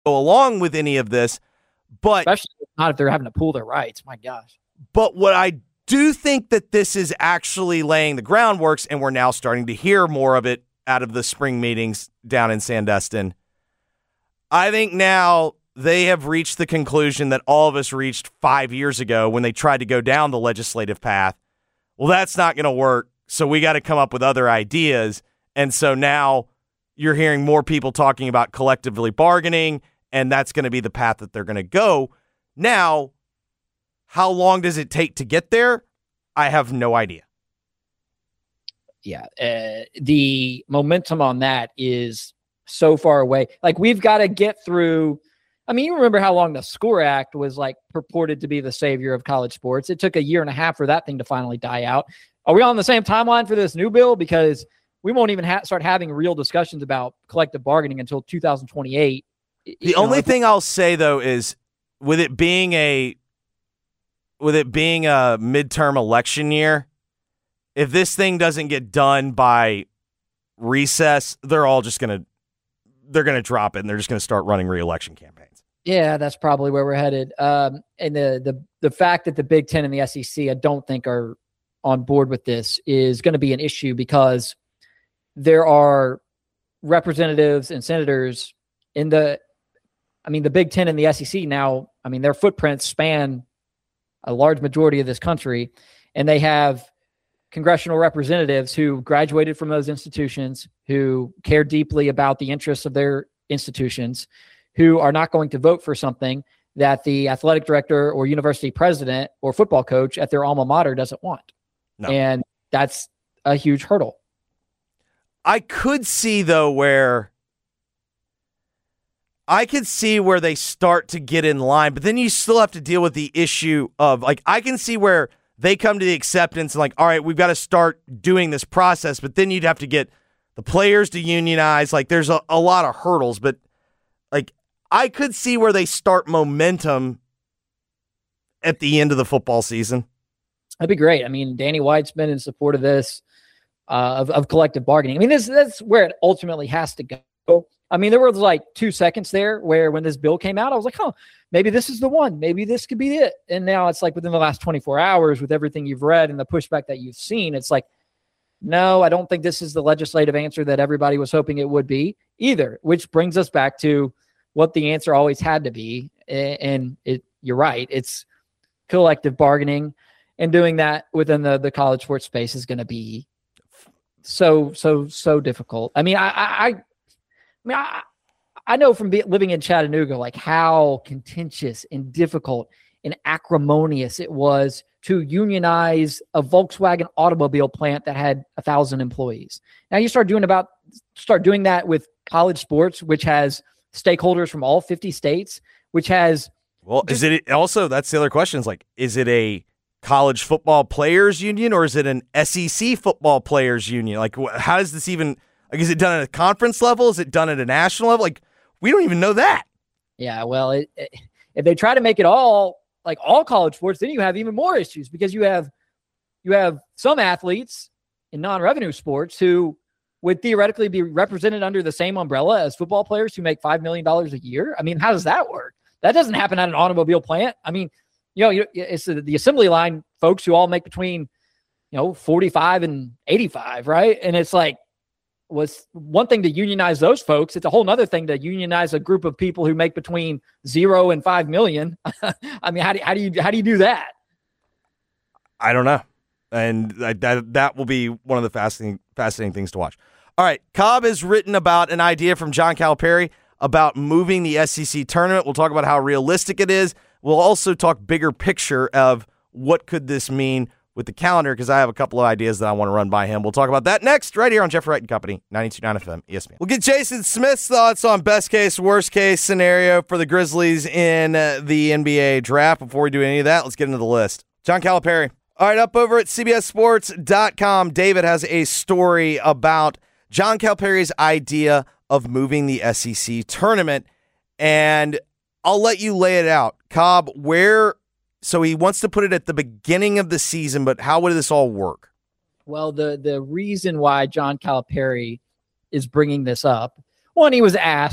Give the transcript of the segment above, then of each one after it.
go along with any of this. But especially not if they're having to pool their rights. My gosh. But what I do think that this is actually laying the groundworks, and we're now starting to hear more of it out of the spring meetings down in Sandestin. I think now they have reached the conclusion that all of us reached 5 years ago when they tried to go down the legislative path. Well, that's not going to work, so we got to come up with other ideas. And so now you're hearing more people talking about collectively bargaining, and that's going to be the path that they're going to go. Now, how long does it take to get there? I have no idea. Yeah, the momentum on that is so far away. Like, we've got to get through. I mean, you remember how long the SCORE Act was like purported to be the savior of college sports. It took a year and a half for that thing to finally die out. Are we on the same timeline for this new bill? Because we won't even start having real discussions about collective bargaining until 2028. The only thing I'll say, though, is with it being a midterm election year, if this thing doesn't get done by recess, they're all just going to drop it, and they're just going to start running re-election campaigns. Yeah, that's probably where we're headed. And the fact that the Big Ten and the SEC, I don't think, are on board with this is going to be an issue, because there are representatives and senators in the Big Ten and the SEC now. I mean, their footprints span a large majority of this country, and they have congressional representatives who graduated from those institutions, who care deeply about the interests of their institutions, who are not going to vote for something that the athletic director or university president or football coach at their alma mater doesn't want. No. And that's a huge hurdle. I could see, though, where they start to get in line, but then you still have to deal with the issue of, like, I can see where they come to the acceptance and, like, all right, we've got to start doing this process, but then you'd have to get the players to unionize. Like, there's a lot of hurdles, but, like, I could see where they start momentum at the end of the football season. That'd be great. I mean, Danny White's been in support of this, of collective bargaining. I mean, that's where it ultimately has to go. I mean, there was like 2 seconds there where when this bill came out, I was like, maybe this is the one. Maybe this could be it. And now it's like within the last 24 hours, with everything you've read and the pushback that you've seen, it's like, no, I don't think this is the legislative answer that everybody was hoping it would be either, which brings us back to what the answer always had to be. And you're right. It's collective bargaining, and doing that within the college sports space is going to be so difficult. I mean, I know from living in Chattanooga, like, how contentious and difficult and acrimonious it was to unionize a Volkswagen automobile plant that had 1,000 employees. Now you start doing that with college sports, which has stakeholders from all 50 states, which has... Well, is it also, that's the other question, is like, is it a college football players union or is it an SEC football players union? Like, how does this even, like, is it done at a conference level? Is it done at a national level? Like, we don't even know that. Yeah, well, if they try to make it all college sports, then you have even more issues, because you have some athletes in non-revenue sports who would theoretically be represented under the same umbrella as football players who make $5 million a year. I mean, how does that work? That doesn't happen at an automobile plant. I mean, it's the assembly line folks who all make between, 45 and 85, right? And it's like, was one thing to unionize those folks. It's a whole nother thing to unionize a group of people who make between 0 and 5 million. I mean, how do you do that? I don't know. And that will be one of the fascinating things to watch. All right. Cobb has written about an idea from John Calipari about moving the SEC tournament. We'll talk about how realistic it is. We'll also talk bigger picture of what could this mean with the calendar, because I have a couple of ideas that I want to run by him. We'll talk about that next, right here on Jeff Wright and Company, 92.9 FM, ESPN. We'll get Jason Smith's thoughts on best case, worst case scenario for the Grizzlies in the NBA draft. Before we do any of that, let's get into the list. John Calipari. All right, up over at CBSSports.com, David has a story about John Calipari's idea of moving the SEC tournament, and I'll let you lay it out. Cobb, so he wants to put it at the beginning of the season, but how would this all work? Well, the reason why John Calipari is bringing this up, one, he was asked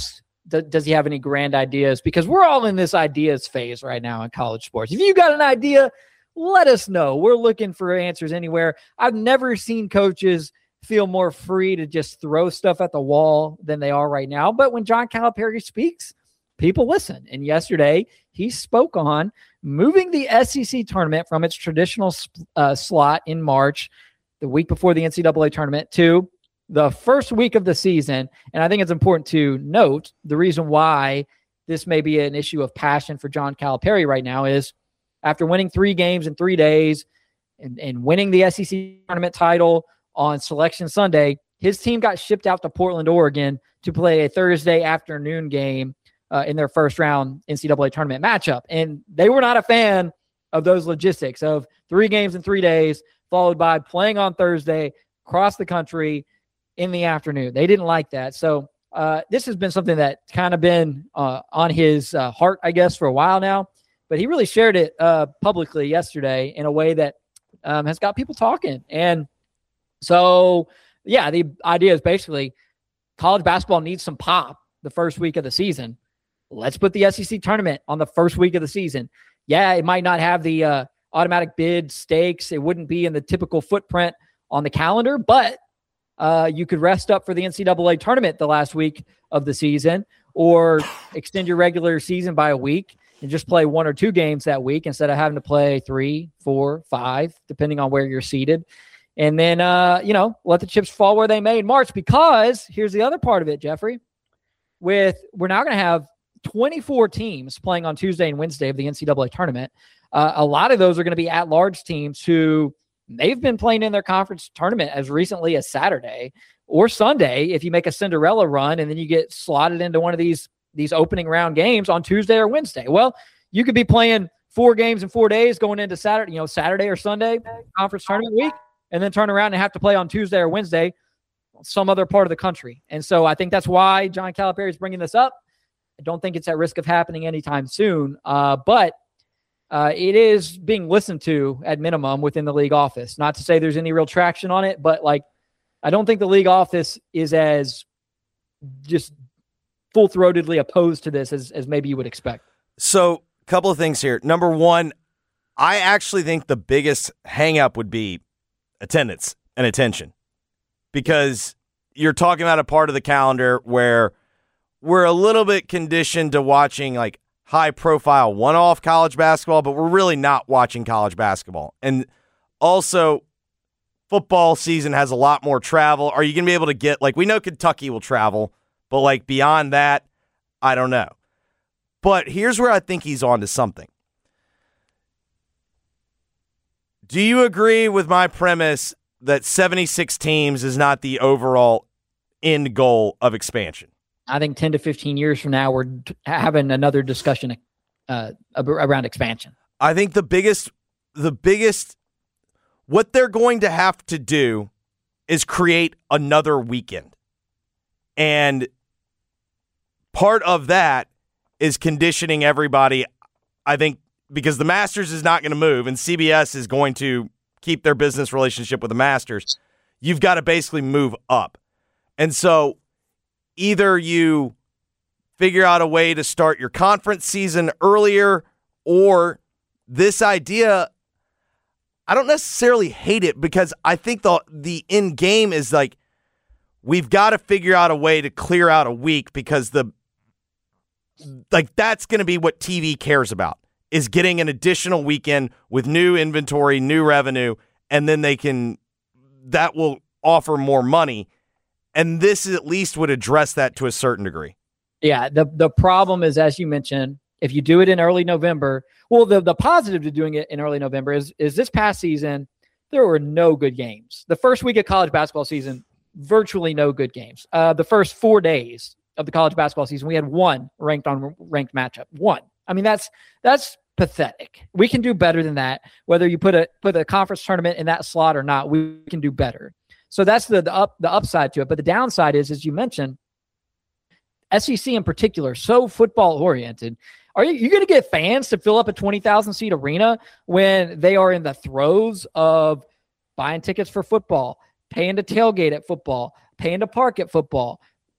does he have any grand ideas? Because we're all in this ideas phase right now in college sports. If you got an idea, let us know. We're looking for answers anywhere. I've never seen coaches feel more free to just throw stuff at the wall than they are right now. But when John Calipari speaks, people listen. And yesterday, he spoke on moving the SEC tournament from its traditional slot in March, the week before the NCAA tournament, to the first week of the season. And I think it's important to note the reason why this may be an issue of passion for John Calipari right now is after winning 3 games in 3 days and winning the SEC tournament title on Selection Sunday, his team got shipped out to Portland, Oregon to play a Thursday afternoon game in their first round NCAA tournament matchup. And they were not a fan of those logistics of 3 games in 3 days, followed by playing on Thursday across the country in the afternoon. They didn't like that. So this has been something that kind of been on his heart, I guess, for a while now. But he really shared it publicly yesterday in a way that has got people talking. And so, yeah, the idea is basically college basketball needs some pop the first week of the season. Let's put the SEC tournament on the first week of the season. Yeah, it might not have the automatic bid stakes. It wouldn't be in the typical footprint on the calendar, but you could rest up for the NCAA tournament the last week of the season or extend your regular season by a week and just play 1 or 2 games that week instead of having to play 3, 4, 5, depending on where you're seated. And then, let the chips fall where they may in March, because here's the other part of it, Jeffrey. We're now going to have 24 teams playing on Tuesday and Wednesday of the NCAA tournament. A lot of those are going to be at-large teams who they've been playing in their conference tournament as recently as Saturday or Sunday if you make a Cinderella run and then you get slotted into one of these opening round games on Tuesday or Wednesday. Well, you could be playing 4 games in 4 days going into Saturday or Sunday conference tournament week, and then turn around and have to play on Tuesday or Wednesday some other part of the country. And so I think that's why John Calipari is bringing this up. I don't think it's at risk of happening anytime soon, but it is being listened to at minimum within the league office. Not to say there's any real traction on it, but I don't think the league office is as just full-throatedly opposed to this as maybe you would expect. So a couple of things here. Number one, I actually think the biggest hang-up would be attendance and attention, because you're talking about a part of the calendar where we're a little bit conditioned to watching high-profile one-off college basketball, but we're really not watching college basketball. And also, football season has a lot more travel. Are you going to be able to get, we know Kentucky will travel, but beyond that, I don't know. But here's where I think he's on to something. Do you agree with my premise that 76 teams is not the overall end goal of expansion? I think 10 to 15 years from now, we're having another discussion around expansion. I think the biggest, what they're going to have to do is create another weekend. And part of that is conditioning everybody, I think, because the Masters is not going to move and CBS is going to keep their business relationship with the Masters. You've got to basically move up. And so either you figure out a way to start your conference season earlier, or this idea, I don't necessarily hate it, because I think the end game is we've got to figure out a way to clear out a week, because that's going to be what TV cares about, is getting an additional weekend with new inventory, new revenue, and then that will offer more money. And this at least would address that to a certain degree. Yeah, the problem is, as you mentioned, if you do it in early November, well, the positive to doing it in early November is this past season, there were no good games. The first week of college basketball season, virtually no good games. The first 4 days of the college basketball season, we had 1 ranked matchup. 1. I mean, that's pathetic. We can do better than that. Whether you put a conference tournament in that slot or not, we can do better. So that's the upside to it. But the downside is, as you mentioned, SEC in particular, so football oriented. Are you going to get fans to fill up a 20,000 seat arena when they are in the throes of buying tickets for football, paying to tailgate at football, paying to park at football,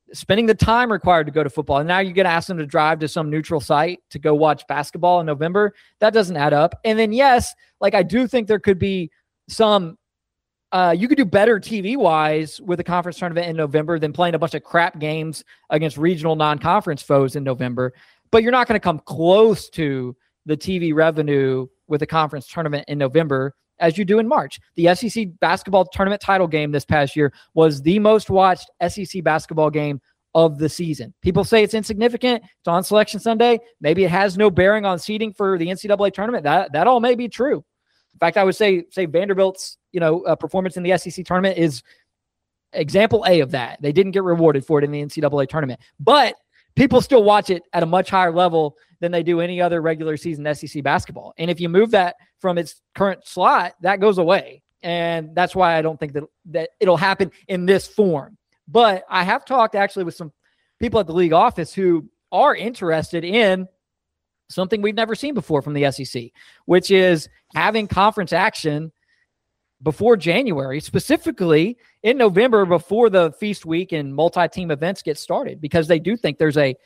spending the time required to go to football. And now you're going to ask them to drive to some neutral site to go watch basketball in November. That doesn't add up. And then, yes, like I do think there could be some, you could do better TV-wise with a conference tournament in November than playing a bunch of crap games against regional non-conference foes in November. But you're not going to come close to the TV revenue with a conference tournament in November as you do in March. The SEC basketball tournament title game this past year was the most watched SEC basketball game of the season. People say it's insignificant. It's on Selection Sunday. Maybe it has no bearing on seeding for the NCAA tournament. That all may be true. In fact, I would say Vanderbilt's performance in the SEC tournament is example A of that. They didn't get rewarded for it in the NCAA tournament, but people still watch it at a much higher level than they do any other regular season SEC basketball. And if you move that from its current slot, that goes away. And that's why I don't think that it'll happen in this form. But I have talked actually with some people at the league office who are interested in something we've never seen before from the SEC, which is having conference action before January, specifically in November before the feast week and multi-team events get started, because they do think there's an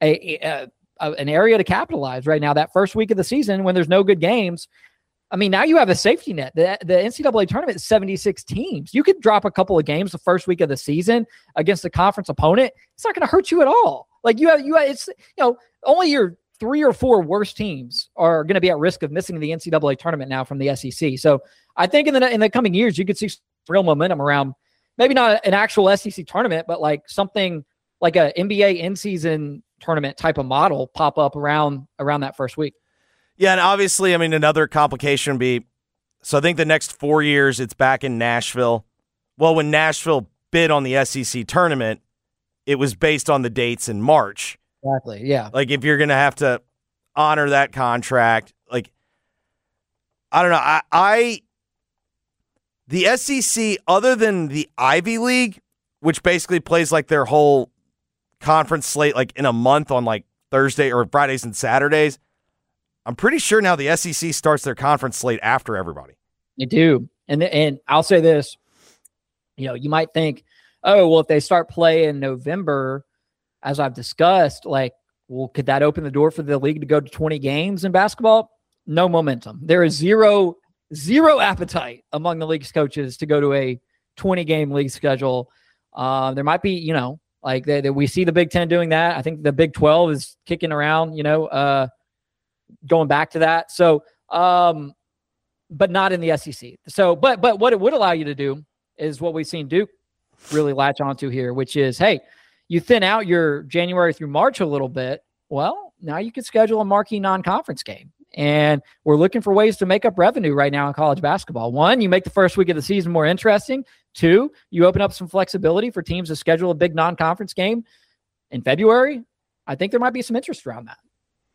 area to capitalize right now. That first week of the season when there's no good games, I mean, now you have a safety net. The NCAA tournament is 76 teams. You could drop a couple of games the first week of the season against a conference opponent. It's not going to hurt you at all. Like it's only your 3 or 4 worst teams are going to be at risk of missing the NCAA tournament now from the SEC. So I think in the coming years, you could see real momentum around maybe not an actual SEC tournament, but like something like a NBA in-season tournament type of model pop up around that first week. Yeah, and obviously, I mean, another complication would be, so I think the next 4 years it's back in Nashville. Well, when Nashville bid on the SEC tournament, it was based on the dates in March. Exactly, yeah. Like, if you're going to have to honor that contract, like, I don't know. The SEC, other than the Ivy League, which basically plays like their whole conference slate like in a month on like Thursday or Fridays and Saturdays, I'm pretty sure now the SEC starts their conference slate after everybody. You do. And I'll say this, you might think, oh, well, if they start play in November, as I've discussed, like, well, could that open the door for the league to go to 20 games in basketball? No momentum. There is zero appetite among the league's coaches to go to a 20-game league schedule. There might be, like we see the Big Ten doing that. I think the Big 12 is kicking around, going back to that. So, but not in the SEC. So, but what it would allow you to do is what we've seen Duke really latch onto here, which is, hey, you thin out your January through March a little bit. Well, now you could schedule a marquee non-conference game. And we're looking for ways to make up revenue right now in college basketball. 1, you make the first week of the season more interesting. 2, you open up some flexibility for teams to schedule a big non-conference game in February. I think there might be some interest around that.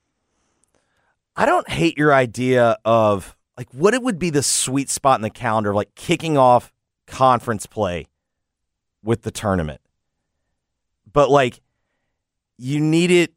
I don't hate your idea of like what it would be the sweet spot in the calendar of like kicking off conference play with the tournament. But like you need it.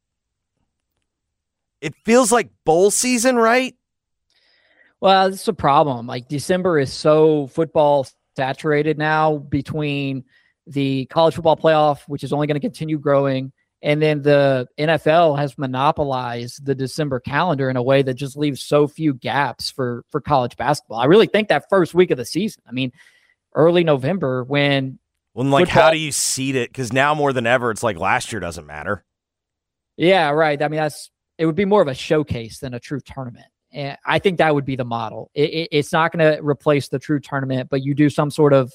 It feels like bowl season, right? Well, it's a problem. Like December is so football saturated now between the college football playoff, which is only going to continue growing, and then the NFL has monopolized the December calendar in a way that just leaves so few gaps for college basketball. I really think that first week of the season, I mean, early November when like football, how do you seed it? Because now more than ever, it's like last year doesn't matter. Yeah, right. I mean, it would be more of a showcase than a true tournament. And I think that would be the model. It's not going to replace the true tournament, but you do some sort of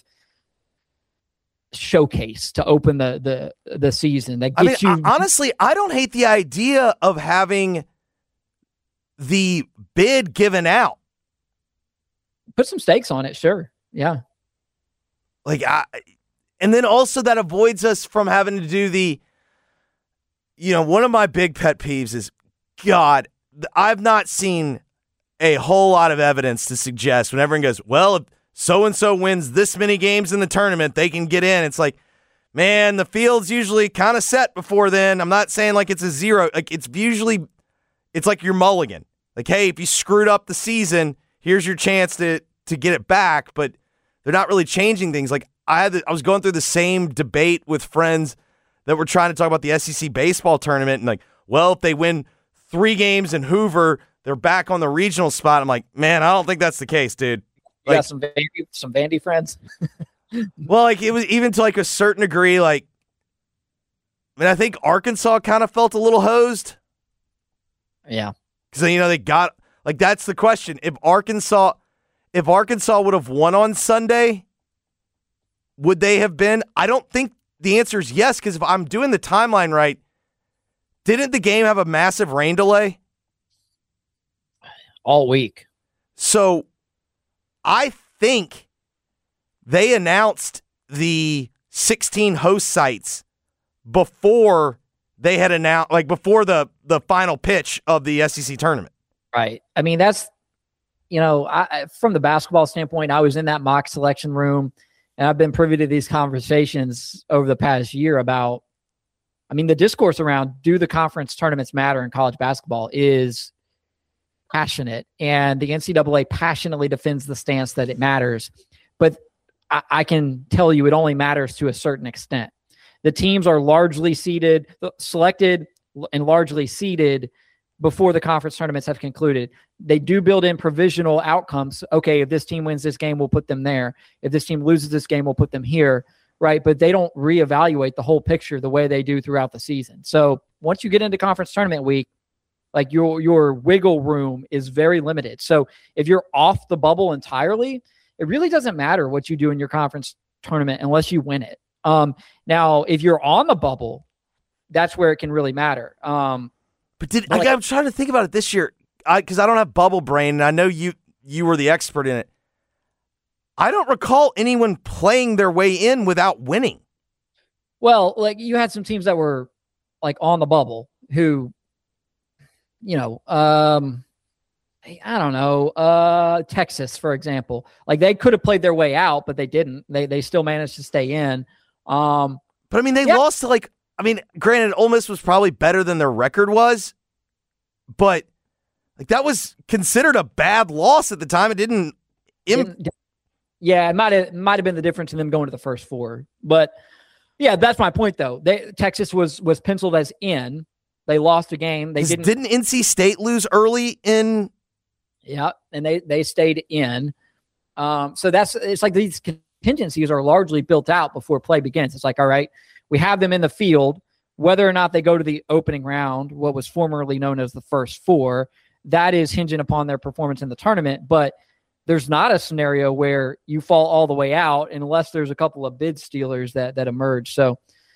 showcase to open the season that gets you. Honestly, I don't hate the idea of having the bid given out. Put some stakes on it, sure. Yeah. Like, and then also that avoids us from having to do the, one of my big pet peeves is, God, I've not seen a whole lot of evidence to suggest when everyone goes, well, if so-and-so wins this many games in the tournament, they can get in. It's like, man, the field's usually kind of set before then. I'm not saying like it's a zero. Like it's like your mulligan. Like, hey, if you screwed up the season, here's your chance to get it back. But they're not really changing things. Like I was going through the same debate with friends that were trying to talk about the SEC baseball tournament and like, well, if they win 3 games in Hoover, they're back on the regional spot. I'm like, man, I don't think that's the case, dude. You Like, got some Vandy friends? well, like it was even to like a certain degree, like, I mean, I think Arkansas kind of felt a little hosed. Yeah. Because, they got, like, that's the question. If Arkansas would have won on Sunday, would they have been? I don't think the answer is yes, because if I'm doing the timeline right, didn't the game have a massive rain delay? All week. So I think they announced the 16 host sites before they had announced, like before the final pitch of the SEC tournament. Right. I mean, that's, from the basketball standpoint, I was in that mock selection room, and I've been privy to these conversations over the past year about, the discourse around do the conference tournaments matter in college basketball is passionate, and the NCAA passionately defends the stance that it matters. But I can tell you it only matters to a certain extent. The teams are largely selected and largely seeded before the conference tournaments have concluded. They do build in provisional outcomes. Okay, if this team wins this game, we'll put them there. If this team loses this game, we'll put them here, right? But they don't reevaluate the whole picture the way they do throughout the season. So once you get into conference tournament week, like your wiggle room is very limited. So if you're off the bubble entirely, it really doesn't matter what you do in your conference tournament unless you win it. Now, if you're on the bubble, that's where it can really matter. I'm trying to think about it this year because I don't have bubble brain, and I know you were the expert in it. I don't recall anyone playing their way in without winning. Well, like you had some teams that were like on the bubble who, I don't know, Texas, for example. Like they could have played their way out, but they didn't. They still managed to stay in. But they lost to granted, Ole Miss was probably better than their record was, but like that was considered a bad loss at the time. It didn't. Yeah, it might have been the difference in them going to the first 4. But yeah, that's my point though. Texas was penciled as in. They lost a game. Didn't NC State lose early in? Yeah, and they stayed in. So it's like these contingencies are largely built out before play begins. It's like, all right, we have them in the field. Whether or not they go to the opening round, what was formerly known as the first 4, that is hinging upon their performance in the tournament. But there's not a scenario where you fall all the way out unless there's a couple of bid stealers that emerge. So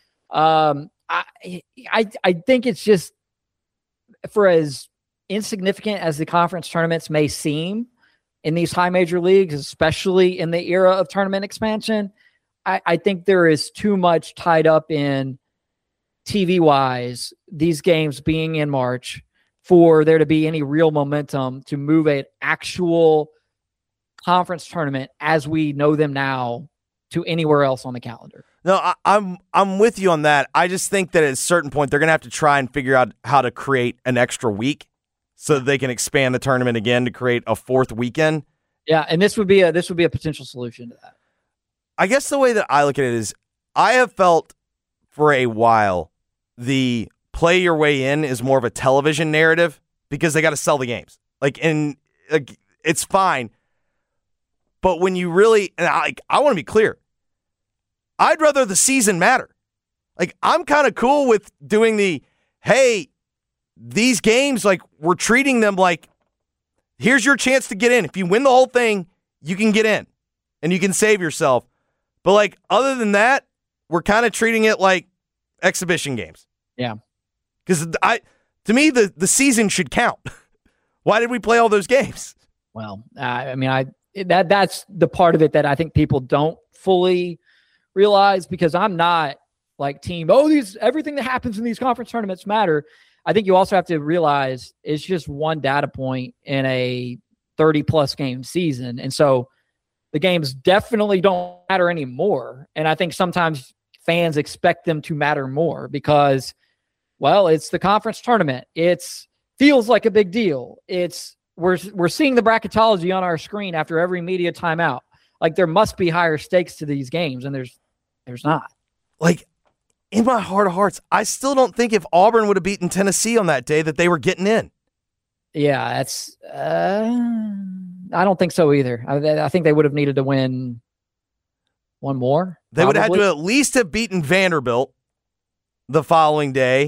I think it's just, for as insignificant as the conference tournaments may seem in these high major leagues, especially in the era of tournament expansion, I think there is too much tied up in TV-wise, these games being in March, for there to be any real momentum to move an actual conference tournament as we know them now to anywhere else on the calendar. No, I'm with you on that. I just think that at a certain point they're going to have to try and figure out how to create an extra week so that they can expand the tournament again to create a 4th weekend. Yeah, and this would be a potential solution to that. I guess the way that I look at it is I have felt for a while the play your way in is more of a television narrative because they got to sell the games. It's fine. But when you really, and I want to be clear, I'd rather the season matter. Like, I'm kind of cool with doing hey, these games, like, we're treating them like, here's your chance to get in. If you win the whole thing, you can get in and you can save yourself. But, like, other than that, we're kind of treating it like exhibition games. Yeah. Because to me, the season should count. Why did we play all those games? Well, that's the part of it that I think people don't fully realize, because I'm not like team, everything that happens in these conference tournaments matter. I think you also have to realize it's just one data point in a 30-plus game season. And so the games definitely don't matter anymore. And I think sometimes fans expect them to matter more because, well, it's the conference tournament. It feels like a big deal. We're seeing the bracketology on our screen after every media timeout. Like, there must be higher stakes to these games, and there's not. Like, in my heart of hearts, I still don't think if Auburn would have beaten Tennessee on that day that they were getting in. Yeah, that's. I don't think so either. I think they would have needed to win one more. They would have had to at least have beaten Vanderbilt the following day.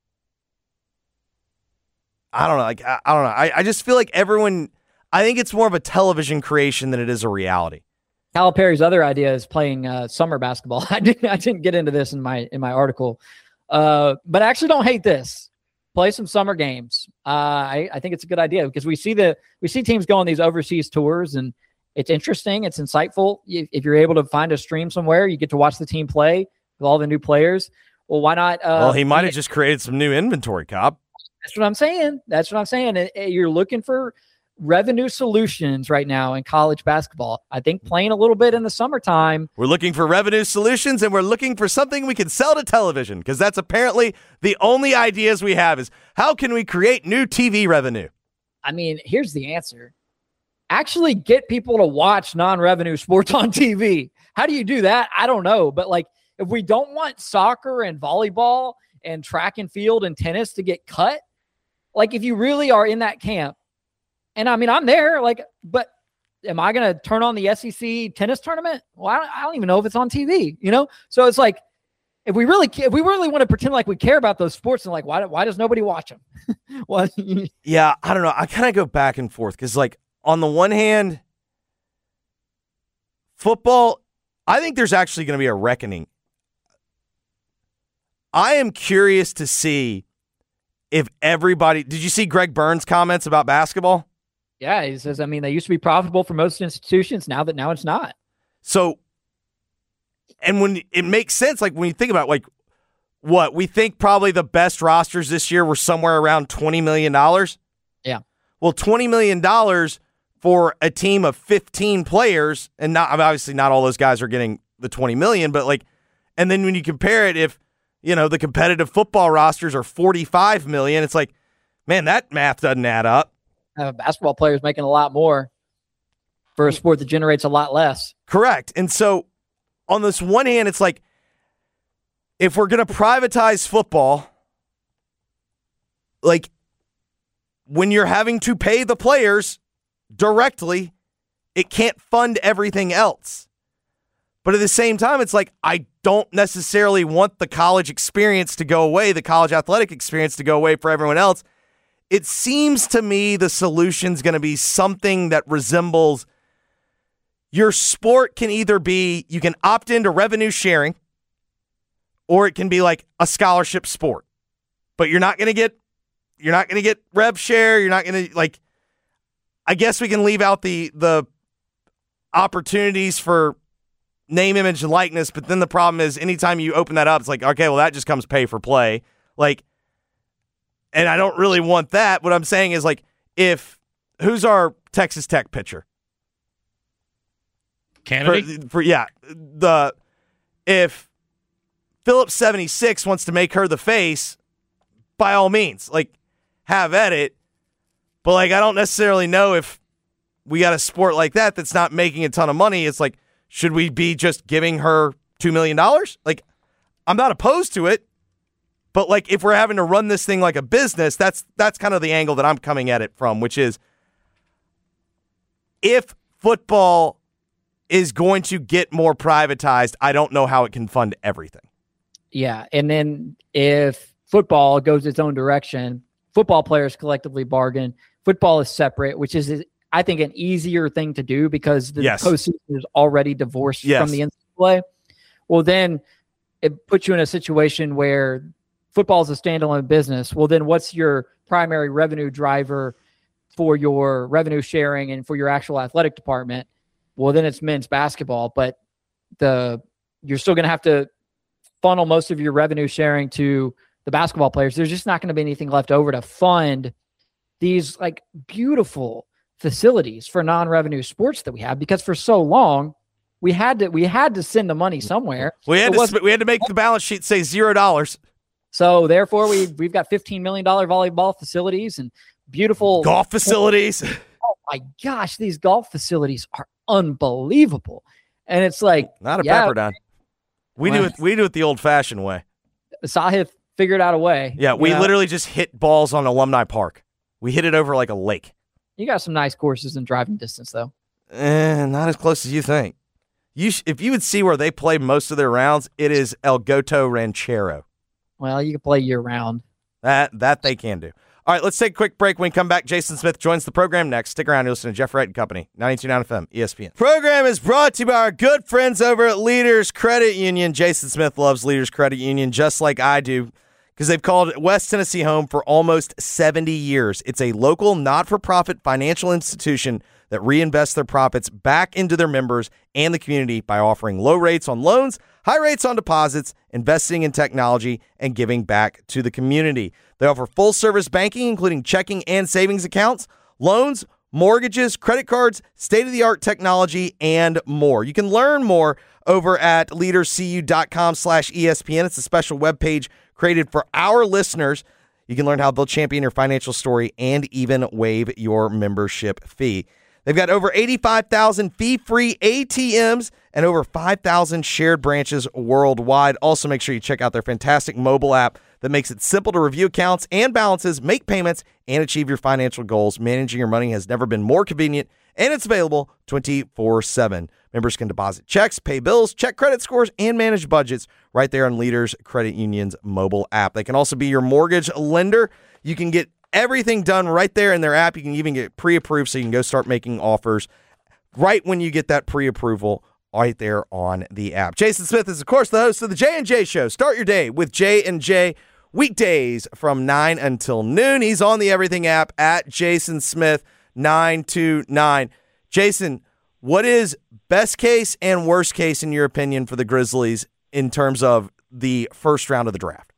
I don't know. Like I don't know. I just feel like everyone. I think it's more of a television creation than it is a reality. Calipari's other idea is playing summer basketball. I didn't get into this in my article, but I actually don't hate this. Play some summer games. I think it's a good idea because we see teams go on these overseas tours, and it's interesting. It's insightful. If you're able to find a stream somewhere, you get to watch the team play with all the new players. Well, why not? Well, he might have just created some new inventory, Cobb. That's what I'm saying. You're looking for revenue solutions right now in college basketball. I think playing a little bit in the summertime. We're looking for revenue solutions, and we're looking for something we can sell to television, because that's apparently the only ideas we have is how can we create new TV revenue? I mean, here's the answer. Actually get people to watch non-revenue sports on TV. How do you do that? I don't know. But like, if we don't want soccer and volleyball and track and field and tennis to get cut, like if you really are in that camp, and I mean, I'm there, like, but am I going to turn on the SEC tennis tournament? Well, I don't even know if it's on TV, you know? So it's like, if we really want to pretend like we care about those sports, and like, why does nobody watch them? Well, yeah, I don't know. I kind of go back and forth because, like, on the one hand, football, I think there's actually going to be a reckoning. I am curious to see if everybody, did you see Greg Burns' comments about basketball? Yeah, he says, I mean, they used to be profitable for most institutions. Now it's not. So, and when it makes sense, like when you think about like what we think probably the best rosters this year were somewhere around $20 million. Yeah. Well, $20 million for a team of 15 players, and not obviously not all those guys are getting the 20 million, but like, and then when you compare it, if you know the competitive football rosters are 45 million, it's like, man, that math doesn't add up. Basketball players making a lot more for a sport that generates a lot less. Correct. And so on this one hand, it's like, if we're going to privatize football, like when you're having to pay the players directly, it can't fund everything else. But at the same time, it's like, I don't necessarily want the college experience to go away, the college athletic experience to go away for everyone else. It seems to me the solution's going to be something that resembles your sport can either be, you can opt into revenue sharing, or it can be like a scholarship sport. But you're not going to get rev share. You're not going to, like, I guess we can leave out the opportunities for name, image, and likeness. But then the problem is anytime you open that up, it's like, okay, well, that just comes pay for play. Like, and I don't really want that. What I'm saying is, like, who's our Texas Tech pitcher? Kennedy? If Phillips 76 wants to make her the face, by all means, like, have at it. But, like, I don't necessarily know if we got a sport like that that's not making a ton of money. It's like, should we be just giving her $2 million? Like, I'm not opposed to it. But, like, if we're having to run this thing like a business, that's kind of the angle that I'm coming at it from, which is if football is going to get more privatized, I don't know how it can fund everything. Yeah, and then if football goes its own direction, football players collectively bargain. Football is separate, which is, I think, an easier thing to do because the postseason is already divorced from the NCAA. Well, then it puts you in a situation where football is a standalone business. Well, then what's your primary revenue driver for your revenue sharing and for your actual athletic department? Well, then it's men's basketball, but you're still going to have to funnel most of your revenue sharing to the basketball players. There's just not going to be anything left over to fund these like beautiful facilities for non-revenue sports that we have, because for so long we had to send the money somewhere. We had to make the balance sheet say $0. So therefore, we've got $15 million volleyball facilities and beautiful golf facilities. Oh my gosh, these golf facilities are unbelievable. And it's like, not a Pepperdine. We do it the old-fashioned way. Sahith figured out a way. Yeah, we literally just hit balls on Alumni Park. We hit it over like a lake. You got some nice courses in driving distance, though. Not as close as you think. If you would see where they play most of their rounds, it is El Goto Ranchero. Well, you can play year-round. That they can do. All right, let's take a quick break. When we come back, Jason Smith joins the program next. Stick around. You're listening to Jeff Wright and Company, 92.9 FM, ESPN. Program is brought to you by our good friends over at Leaders Credit Union. Jason Smith loves Leaders Credit Union just like I do because they've called West Tennessee home for almost 70 years. It's a local, not-for-profit financial institution that reinvests their profits back into their members and the community by offering low rates on loans, high rates on deposits, investing in technology, and giving back to the community. They offer full-service banking, including checking and savings accounts, loans, mortgages, credit cards, state-of-the-art technology, and more. You can learn more over at leaderscu.com/ESPN. It's a special webpage created for our listeners. You can learn how they'll champion your financial story and even waive your membership fee. They've got over 85,000 fee-free ATMs and over 5,000 shared branches worldwide. Also, make sure you check out their fantastic mobile app that makes it simple to review accounts and balances, make payments, and achieve your financial goals. Managing your money has never been more convenient, and it's available 24/7. Members can deposit checks, pay bills, check credit scores, and manage budgets right there on Leaders Credit Union's mobile app. They can also be your mortgage lender. You can get everything done right there in their app. You can even get pre-approved so you can go start making offers right when you get that pre-approval right there on the app. Jason Smith is, of course, the host of the J&J Show. Start your day with J&J weekdays from 9 until noon. He's on the Everything app at Jason Smith 929. Jason, what is best case and worst case, in your opinion, for the Grizzlies in terms of the first round of the draft?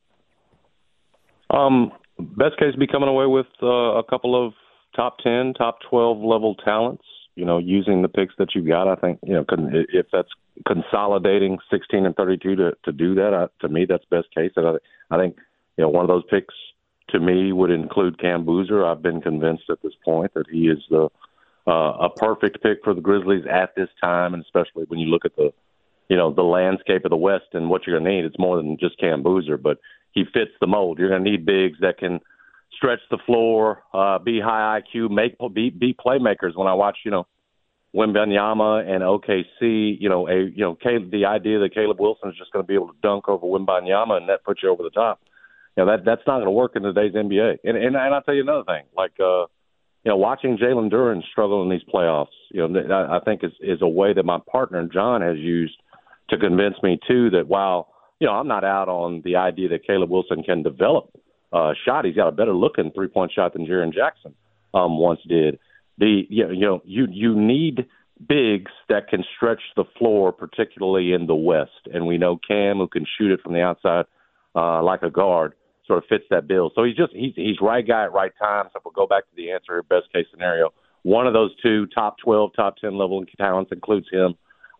Best case be coming away with a couple of top 10, top 12 level talents, using the picks that you've got. I think, if that's consolidating 16 and 32 to do that, to me, that's best case. And I think, one of those picks to me would include Cam Boozer. I've been convinced at this point that he is a perfect pick for the Grizzlies at this time, and especially when you look at the landscape of the West and what you're going to need. It's more than just Cam Boozer, but he fits the mold. You're going to need bigs that can stretch the floor, be high IQ, be playmakers. When I watch, Wembanyama and OKC, the idea that Caleb Wilson is just going to be able to dunk over Wembanyama and that puts you over the top. That's not going to work in today's NBA. And I'll tell you another thing, watching Jalen Duren struggle in these playoffs, I think is a way that my partner John has used to convince me too that while I'm not out on the idea that Caleb Wilson can develop a shot. He's got a better looking 3-point shot than Jaren Jackson once did. You need bigs that can stretch the floor, particularly in the West. And we know Cam, who can shoot it from the outside like a guard, sort of fits that bill. So he's right guy at right time. So if we'll go back to the answer, best case scenario, one of those two top 12, top 10 level talents includes him.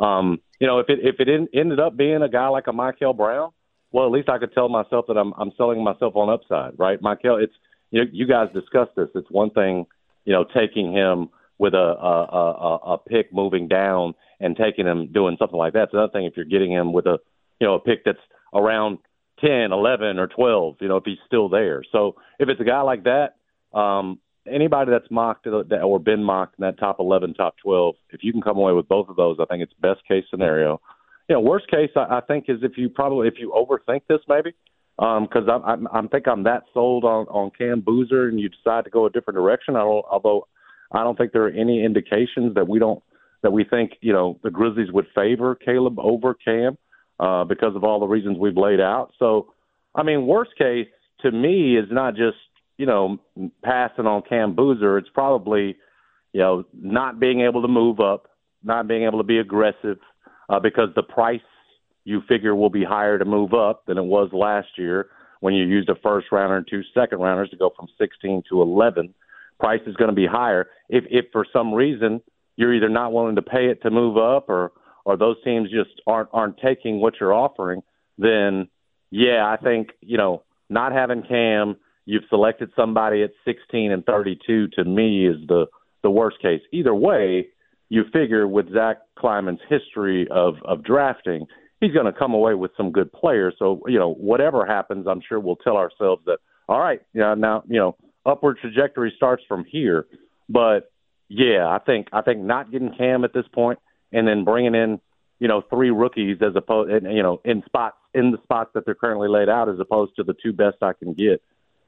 If it ended up being a guy like a Michael Brown, well, at least I could tell myself that I'm selling myself on upside, right? Michael, it's you guys discussed this. It's one thing, taking him with a pick moving down and taking him doing something like that. It's another thing if you're getting him with a pick that's around 10, 11, or 12, if he's still there. So if it's a guy like that, anybody that's mocked or been mocked in that top 11, top 12, if you can come away with both of those, I think it's best case scenario. Worst case, I think, is if you overthink this maybe, because I think I'm that sold on Cam Boozer and you decide to go a different direction. Although I don't think there are any indications that we think the Grizzlies would favor Caleb over Cam because of all the reasons we've laid out. So, worst case to me is not just passing on Cam Boozer. It's probably, not being able to move up, not being able to be aggressive because the price you figure will be higher to move up than it was last year when you used a first rounder and 2 second rounders to go from 16 to 11. Price is going to be higher. If for some reason you're either not willing to pay it to move up or those teams just aren't taking what you're offering, then yeah, I think, not having Cam, you've selected somebody at 16 and 32 to me is the worst case. Either way, you figure with Zach Kleiman's history of drafting, he's going to come away with some good players. So, whatever happens, I'm sure we'll tell ourselves that, all right, now, upward trajectory starts from here. But, yeah, I think not getting Cam at this point and then bringing in, 3 rookies as opposed, in the spots that they're currently laid out as opposed to the 2 best I can get,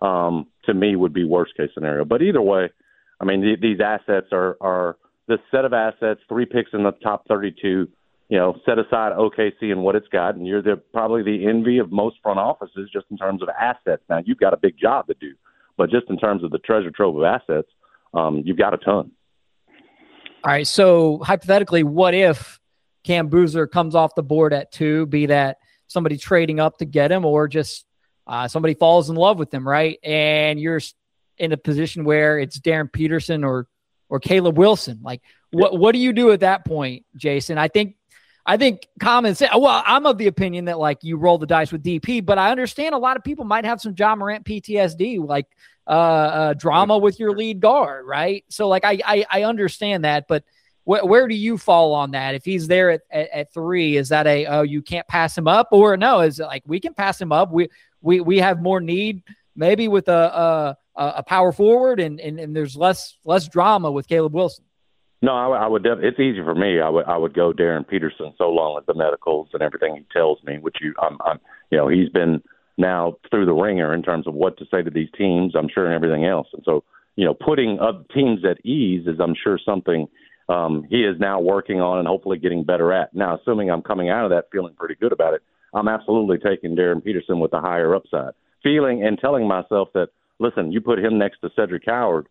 to me would be worst case scenario. But either way, I mean, these assets are this set of assets, 3 picks in the top 32, set aside OKC and what it's got, and you're probably the envy of most front offices just in terms of assets. Now, you've got a big job to do, but just in terms of the treasure trove of assets, you've got a ton. All right, so hypothetically, what if Cam Boozer comes off the board at 2, be that somebody trading up to get him or just somebody falls in love with him, right? And you're in a position where it's Darren Peterson or Caleb Wilson. Like, what do you do at that point, Jason? I think common sense. Well, I'm of the opinion that like you roll the dice with DP, but I understand a lot of people might have some Ja Morant PTSD, like drama with your lead guard, right? So like I understand that, but where do you fall on that? If he's there at 3, is that you can't pass him up, or no? Is it like we can pass him up? We have more need maybe with a power forward and there's less drama with Caleb Wilson. No, I would. It's easy for me. I would go Darren Peterson so long as the medicals and everything he tells me, which he's been now through the ringer in terms of what to say to these teams, I'm sure, and everything else. And so, putting up teams at ease is, I'm sure, something he is now working on and hopefully getting better at. Now, assuming I'm coming out of that feeling pretty good about it, I'm absolutely taking Darren Peterson with the higher upside, feeling and telling myself that, listen, you put him next to Cedric Howard,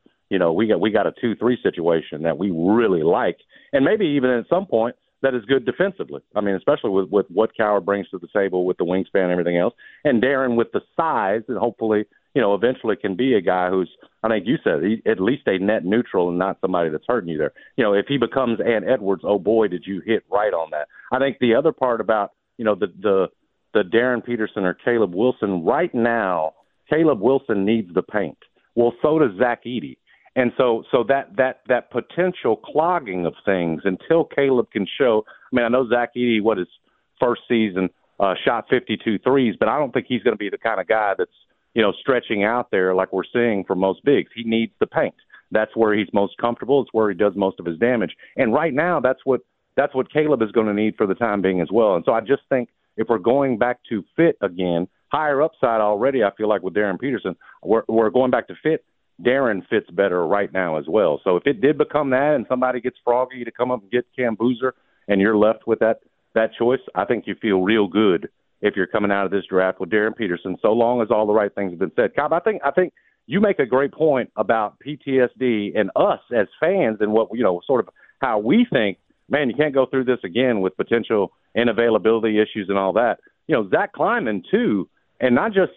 we got a 2-3 situation that we really like, and maybe even at some point that is good defensively. I mean, especially with what Coward brings to the table with the wingspan and everything else, and Darren with the size, and hopefully, eventually can be a guy who's, I think you said, at least a net neutral and not somebody that's hurting you there. If he becomes Ant Edwards, oh boy, did you hit right on that. I think the other part about, the Darren Peterson or Caleb Wilson right now, Caleb Wilson needs the paint. Well, so does Zach Edey. And so that potential clogging of things until Caleb can show. I mean, I know Zach Edey, his first season, shot 52 threes, but I don't think he's going to be the kind of guy that's, stretching out there like we're seeing for most bigs. He needs the paint. That's where he's most comfortable. It's where he does most of his damage. And right now, that's what Caleb is going to need for the time being as well. And so I just think if we're going back to fit again, higher upside already, I feel like with Darren Peterson, we're going back to fit. Darren fits better right now as well. So if it did become that and somebody gets froggy to come up and get Cam Boozer and you're left with that choice, I think you feel real good if you're coming out of this draft with Darren Peterson, so long as all the right things have been said. Cobb, I think you make a great point about PTSD and us as fans and what, sort of how we think, man, you can't go through this again with potential unavailability issues and all that. Zach Kleiman too, and not just,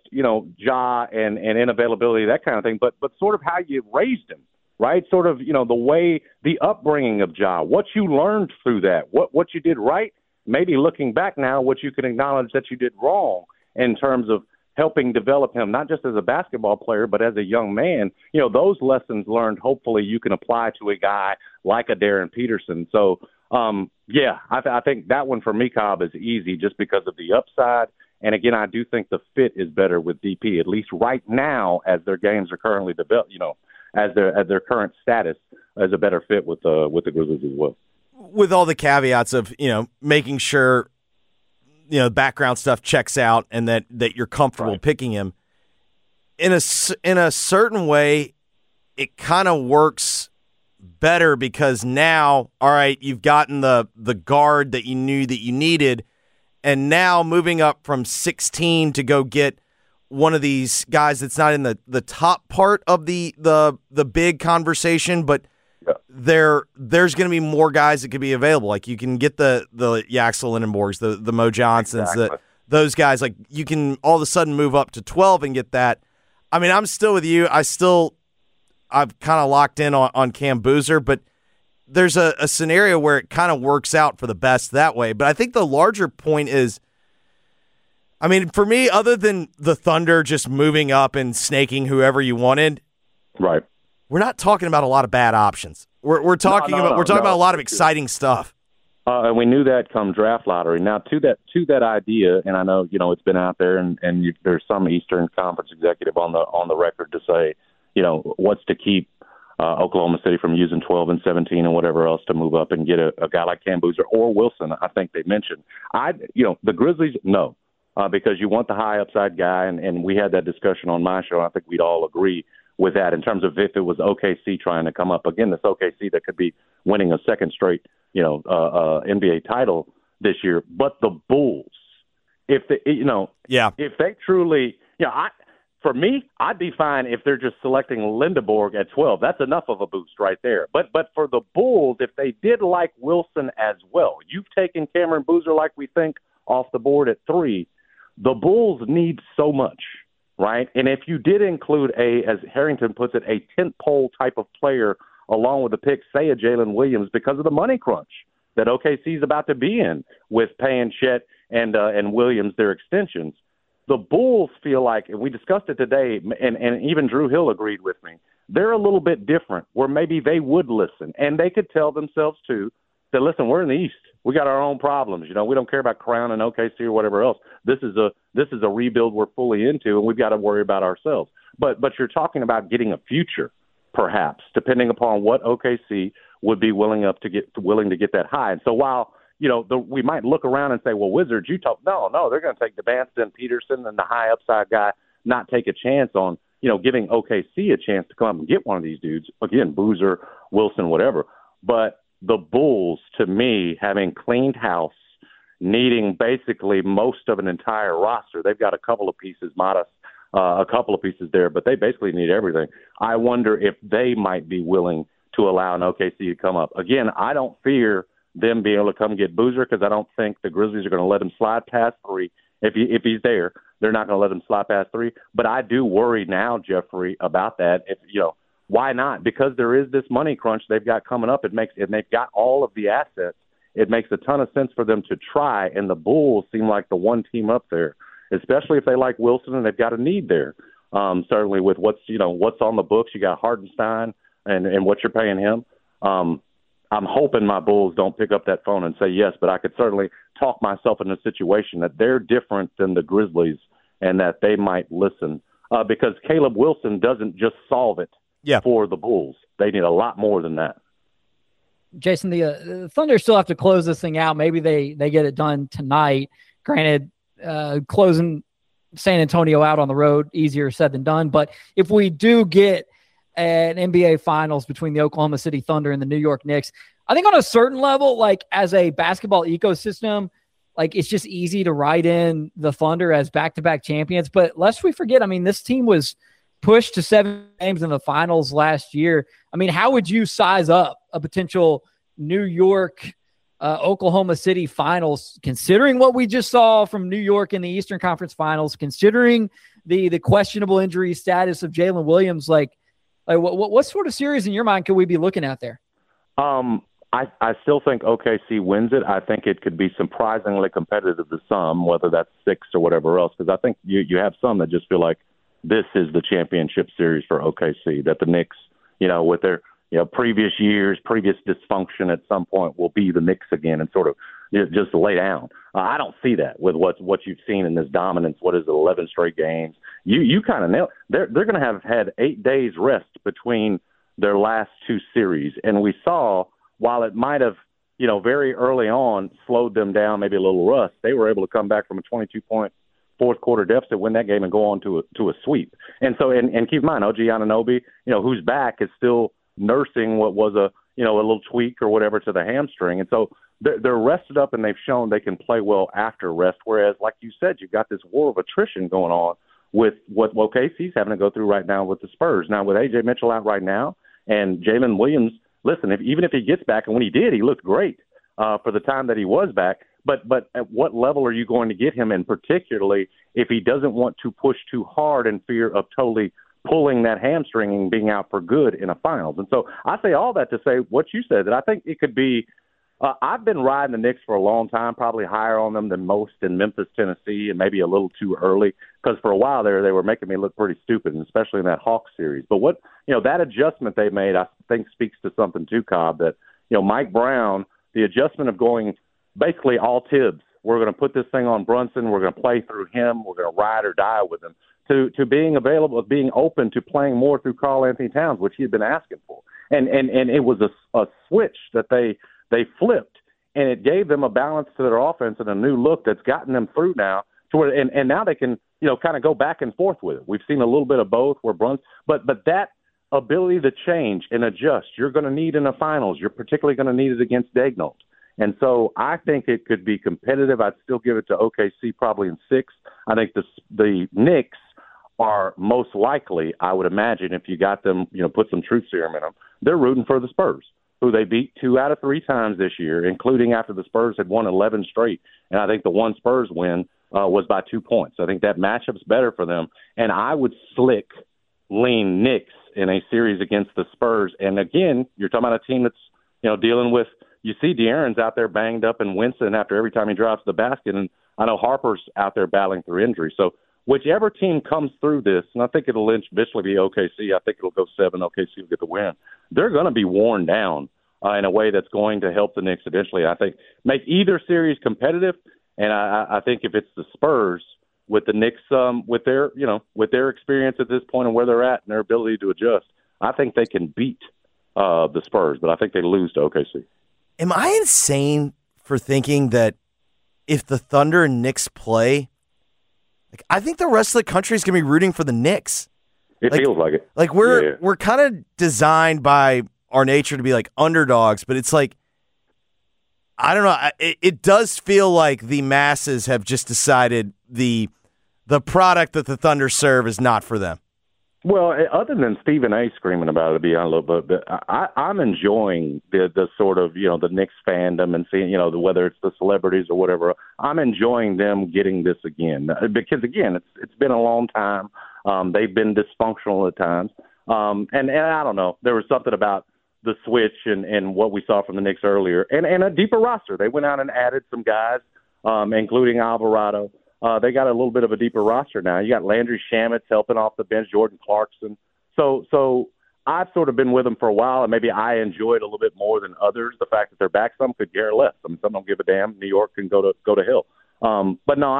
Ja and inavailability, that kind of thing, but sort of how you raised him, right? Sort of, the way, the upbringing of Ja, what you learned through that, what you did right, maybe looking back now, what you can acknowledge that you did wrong in terms of helping develop him, not just as a basketball player, but as a young man. Those lessons learned, hopefully you can apply to a guy like a Darren Peterson. So, I think that one for me, Cobb, is easy just because of the upside. And again, I do think the fit is better with DP, at least right now, as their games are currently developed. As their current status, as a better fit with the Grizzlies as well. With all the caveats of making sure background stuff checks out and that you're comfortable picking him, in a certain way, it kind of works better because now, all right, you've gotten the guard that you knew that you needed. And now moving up from 16 to go get one of these guys that's not in the top part of the big conversation, but there's going to be more guys that could be available. Like you can get the Yaxel Lindenborgs, the Mo Johnsons, those guys. Like you can all of a sudden move up to 12 and get that. I mean, I'm still with you. I've kind of locked in on Cam Boozer, but there's a scenario where it kind of works out for the best that way. But I think the larger point is, I mean, for me, other than the Thunder just moving up and snaking whoever you wanted, right? We're not talking about a lot of bad options. We're talking about a lot of exciting stuff. And we knew that come draft lottery. Now, to that idea, and I know it's been out there, and there's some Eastern Conference executive on the record to say, what's to keep Oklahoma City from using 12 and 17 and whatever else to move up and get a guy like Cam Boozer or Wilson. I think they mentioned. The Grizzlies, no, because you want the high upside guy, and we had that discussion on my show. I think we'd all agree with that in terms of if it was OKC trying to come up again, this OKC that could be winning a second straight NBA title this year. But the Bulls, if they truly, for me, I'd be fine if they're just selecting Lindeborg at 12. That's enough of a boost right there. But for the Bulls, if they did like Wilson as well, you've taken Cameron Boozer like we think off the board at 3. The Bulls need so much, right? And if you did include as Harrington puts it, a tent pole type of player along with the pick, say a Jalen Williams, because of the money crunch that OKC is about to be in with paying Chet and Williams their extensions. The Bulls feel like, and we discussed it today, and even Drew Hill agreed with me, they're a little bit different where maybe they would listen, and they could tell themselves too that, listen, we're in the East. We got our own problems. We don't care about Crown and OKC or whatever else. This is a rebuild we're fully into, and we've got to worry about ourselves. But you're talking about getting a future, perhaps, depending upon what OKC would be willing to get that high. And so while we might look around and say, well, Wizards, Utah, no, they're going to take Debanston, Peterson, and the high upside guy, not take a chance on giving OKC a chance to come up and get one of these dudes. Again, Boozer, Wilson, whatever. But the Bulls, to me, having cleaned house, needing basically most of an entire roster, they've got a couple of pieces, modest. A couple of pieces there, but they basically need everything. I wonder if they might be willing to allow an OKC to come up. Again, I don't fear them being able to come get Boozer because I don't think the Grizzlies are going to let him slide past 3. If he's there, they're not going to let him slide past 3. But I do worry now, Jeffrey, about that. Why not? Because there is this money crunch they've got coming up. And they've got all of the assets. It makes a ton of sense for them to try, and the Bulls seem like the one team up there, especially if they like Wilson and they've got a need there. Certainly with what's on the books, you got Hartenstein and what you're paying him. I'm hoping my Bulls don't pick up that phone and say yes, but I could certainly talk myself in a situation that they're different than the Grizzlies and that they might listen because Caleb Wilson doesn't just solve it for the Bulls. They need a lot more than that. Jason, the Thunder still have to close this thing out. Maybe they get it done tonight. Granted, closing San Antonio out on the road, easier said than done. But if we do get an NBA Finals between the Oklahoma City Thunder and the New York Knicks, I think on a certain level, like as a basketball ecosystem, like it's just easy to write in the Thunder as back-to-back champions. But lest we forget, this team was pushed to 7 games in the finals last year. How would you size up a potential New York Oklahoma City finals, considering what we just saw from New York in the Eastern Conference Finals, considering the questionable injury status of Jalen Williams? What sort of series in your mind could we be looking at there? I still think OKC wins it. I think it could be surprisingly competitive to some, whether that's 6 or whatever else, because I think you have some that just feel like this is the championship series for OKC, that the Knicks, with their previous years, previous dysfunction at some point will be the Knicks again and sort of just lay down. I don't see that with what you've seen in this dominance. What is it, 11 straight games? You kind of nailed. They're going to have had 8 days rest between their last 2 series, and we saw while it might have very early on slowed them down, maybe a little rust, they were able to come back from a 22-point fourth quarter deficit, win that game, and go on to a sweep. And so, and keep in mind, OG Anunoby, who's back, is still nursing what was a little tweak or whatever to the hamstring. And so they're rested up and they've shown they can play well after rest. Whereas, like you said, you've got this war of attrition going on with what OKC's having to go through right now with the Spurs. Now, with A.J. Mitchell out right now and Jalen Williams, listen, even if he gets back, and when he did, he looked great for the time that he was back. But at what level are you going to get him, and particularly if he doesn't want to push too hard in fear of totally pulling that hamstring and being out for good in a finals? And so I say all that to say what you said, that I think it could be I've been riding the Knicks for a long time, probably higher on them than most in Memphis, Tennessee, and maybe a little too early, because for a while there they were making me look pretty stupid, and especially in that Hawks series. But what that adjustment they made, I think, speaks to something too, Cobb, that Mike Brown the adjustment of going basically all Tibbs. We're going to put this thing on Brunson. We're going to play through him. We're going to ride or die with him. To being available, being open to playing more through Karl Anthony Towns, which he had been asking for. And it was a switch that they flipped, and it gave them a balance to their offense and a new look that's gotten them through now to where, and now they can, kind of go back and forth with it. We've seen a little bit of both where Brunson, but that ability to change and adjust, you're going to need in the finals. You're particularly going to need it against Daigneault. And so I think it could be competitive. I'd still give it to OKC probably in 6. I think the Knicks are most likely, I would imagine, if you got them, put some truth serum in them, they're rooting for the Spurs, who they beat 2 out of 3 times this year, including after the Spurs had won 11 straight. And I think the one Spurs win was by 2 points. I think that matchup's better for them. And I would slick lean Knicks in a series against the Spurs. And again, you're talking about a team that's, dealing with, you see De'Aaron's out there banged up and wincing after every time he drops the basket. And I know Harper's out there battling through injury. So whichever team comes through this, and I think it'll eventually be OKC. I think it'll go 7. OKC will get the win. They're going to be worn down in a way that's going to help the Knicks eventually. I think make either series competitive. And I think if it's the Spurs with the Knicks, with their experience at this point and where they're at and their ability to adjust, I think they can beat the Spurs. But I think they lose to OKC. Am I insane for thinking that if the Thunder and Knicks play, I think the rest of the country is going to be rooting for the Knicks? It feels like it. Like we're kind of designed by our nature to be like underdogs, but it's like, I don't know. It does feel like the masses have just decided the product that the Thunder serve is not for them. Well, other than Stephen A. screaming about it, to be honest, but I'm enjoying the sort of, the Knicks fandom and seeing, whether it's the celebrities or whatever. I'm enjoying them getting this again because, again, it's been a long time. They've been dysfunctional at times. And I don't know. There was something about the switch and what we saw from the Knicks earlier and a deeper roster. They went out and added some guys, including Alvarado. They got a little bit of a deeper roster now. You got Landry Shamet helping off the bench, Jordan Clarkson. So I've sort of been with them for a while, and maybe I enjoy it a little bit more than others. The fact that they're back, some could care less. I mean, some don't give a damn. New York can go to hell. But no,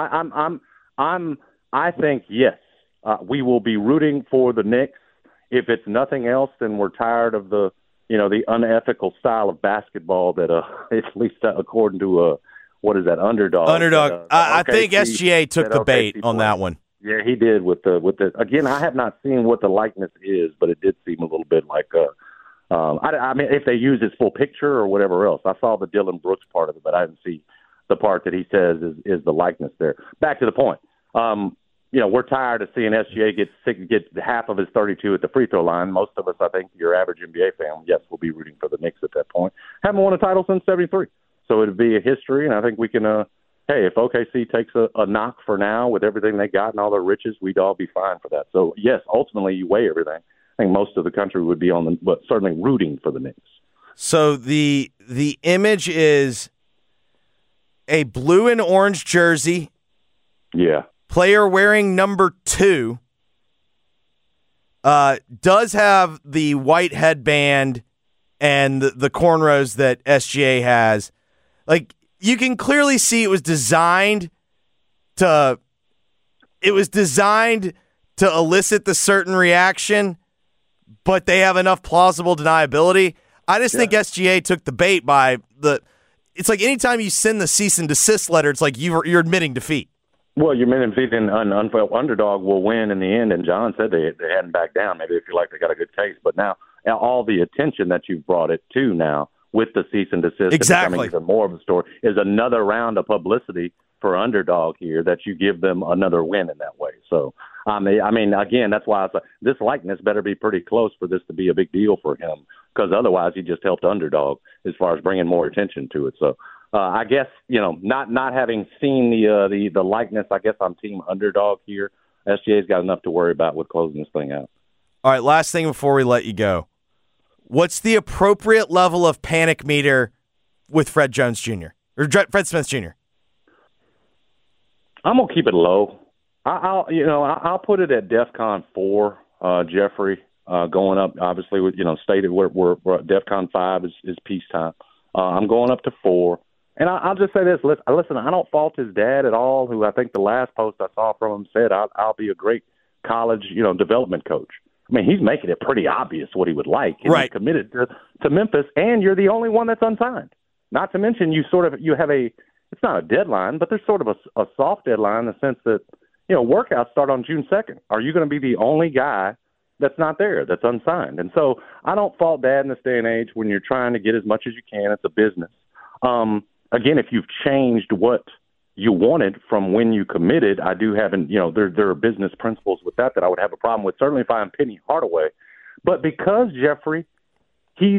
I think yes, we will be rooting for the Knicks. If it's nothing else, then we're tired of the unethical style of basketball that at least according to what is that, Underdog? I think SGA took the bait on that one. Yeah, he did with the. Again, I have not seen what the likeness is, but it did seem a little bit like. I mean, if they use his full picture or whatever else, I saw the Dylan Brooks part of it, but I didn't see the part that he says is the likeness there. Back to the point. We're tired of seeing SGA get half of his 32 at the free throw line. Most of us, I think, your average NBA fan, yes, will be rooting for the Knicks at that point. Haven't won a title since '73. So it'd be a history, and I think we can, hey, if OKC takes a knock for now with everything they got and all their riches, we'd all be fine for that. So, yes, ultimately you weigh everything. I think most of the country would be but certainly rooting for the Knicks. So the image is a blue and orange jersey. Yeah. Player wearing number 2 does have the white headband and the cornrows that SGA has. Like, you can clearly see it was designed to elicit the certain reaction, but they have enough plausible deniability. I just think SGA took the bait by it's like anytime you send the cease and desist letter, it's like you're admitting defeat. Well, you're admitting defeat, and an underdog will win in the end, and John said they hadn't backed down. Maybe they feel like they got a good case, but now all the attention that you've brought it to now with the cease and desist, exactly, even more of a story, is another round of publicity for underdog here that you give them another win in that way. So, I mean, again, that's why this likeness better be pretty close for this to be a big deal for him, because otherwise he just helped underdog as far as bringing more attention to it. So, I guess, not having seen the likeness, I guess I'm team underdog here. SGA's got enough to worry about with closing this thing out. All right, last thing before we let you go. What's the appropriate level of panic meter with Fred Jones Jr. or Fred Smith Jr.? I'm gonna keep it low. I'll put it at DEFCON 4, Jeffrey, going up obviously with stated where DEFCON 5 is peacetime. I'm going up to 4. And I'll just say this. Listen, I don't fault his dad at all, who I think the last post I saw from him said, I'll be a great college, development coach. I mean, he's making it pretty obvious what he would like. And right. He's committed to Memphis, and you're the only one that's unsigned. Not to mention you have it's not a deadline, but there's sort of a soft deadline in the sense that, workouts start on June 2nd. Are you going to be the only guy that's not there, that's unsigned? And so I don't fault Dad in this day and age when you're trying to get as much as you can. It's a business. Again, if you've changed what you wanted from when you committed, I do have, there are business principles with that I would have a problem with, certainly if I'm Penny Hardaway. But because, Jeffrey, he's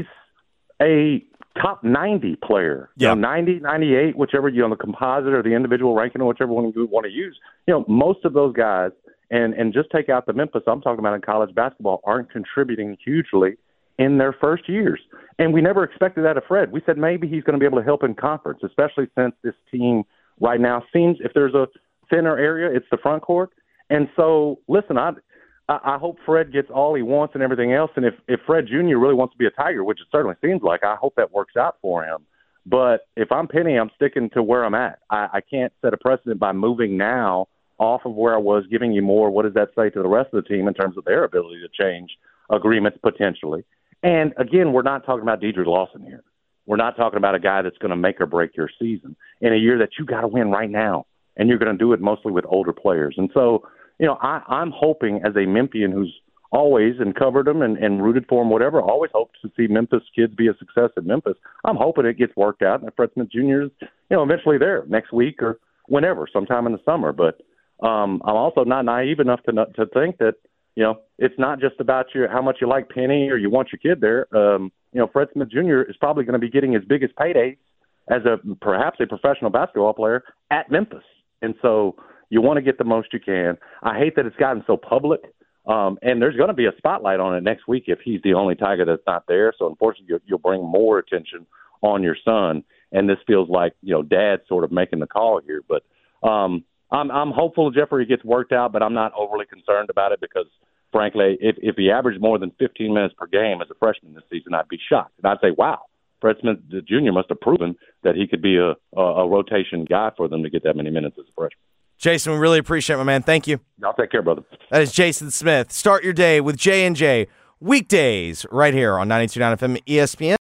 a top 90 player, 90, 98, whichever, the composite or the individual ranking or whichever one you want to use, most of those guys, and just take out the Memphis I'm talking about in college basketball, aren't contributing hugely in their first years. And we never expected that of Fred. We said maybe he's going to be able to help in conference, especially since this team right now seems, if there's a thinner area, it's the front court. And so, listen, I hope Fred gets all he wants and everything else. And if Fred Jr. really wants to be a Tiger, which it certainly seems like, I hope that works out for him. But if I'm Penny, I'm sticking to where I'm at. I can't set a precedent by moving now off of where I was, giving you more. What does that say to the rest of the team in terms of their ability to change agreements potentially? And, again, we're not talking about Deidre Lawson here. We're not talking about a guy that's going to make or break your season in a year that you got to win right now, and you're going to do it mostly with older players. And so, I'm hoping as a Memphian who's always and covered them and rooted for them, whatever, always hoped to see Memphis kids be a success at Memphis. I'm hoping it gets worked out and that Fred Smith Jr. is, eventually there next week or whenever, sometime in the summer. But I'm also not naive enough to think that, it's not just about how much you like Penny or you want your kid there. Fred Smith Jr. is probably going to be getting his biggest paydays as perhaps a professional basketball player at Memphis. And so you want to get the most you can. I hate that it's gotten so public. And there's going to be a spotlight on it next week if he's the only Tiger that's not there. So unfortunately, you'll bring more attention on your son. And this feels like, Dad sort of making the call here. But I'm hopeful Jeffrey gets worked out, but I'm not overly concerned about it because, frankly, if he averaged more than 15 minutes per game as a freshman this season, I'd be shocked. And I'd say, wow, Fred Smith Jr. must have proven that he could be a rotation guy for them to get that many minutes as a freshman. Jason, we really appreciate it, my man. Thank you. Y'all take care, brother. That is Jason Smith. Start your day with J&J weekdays right here on 92.9 FM ESPN.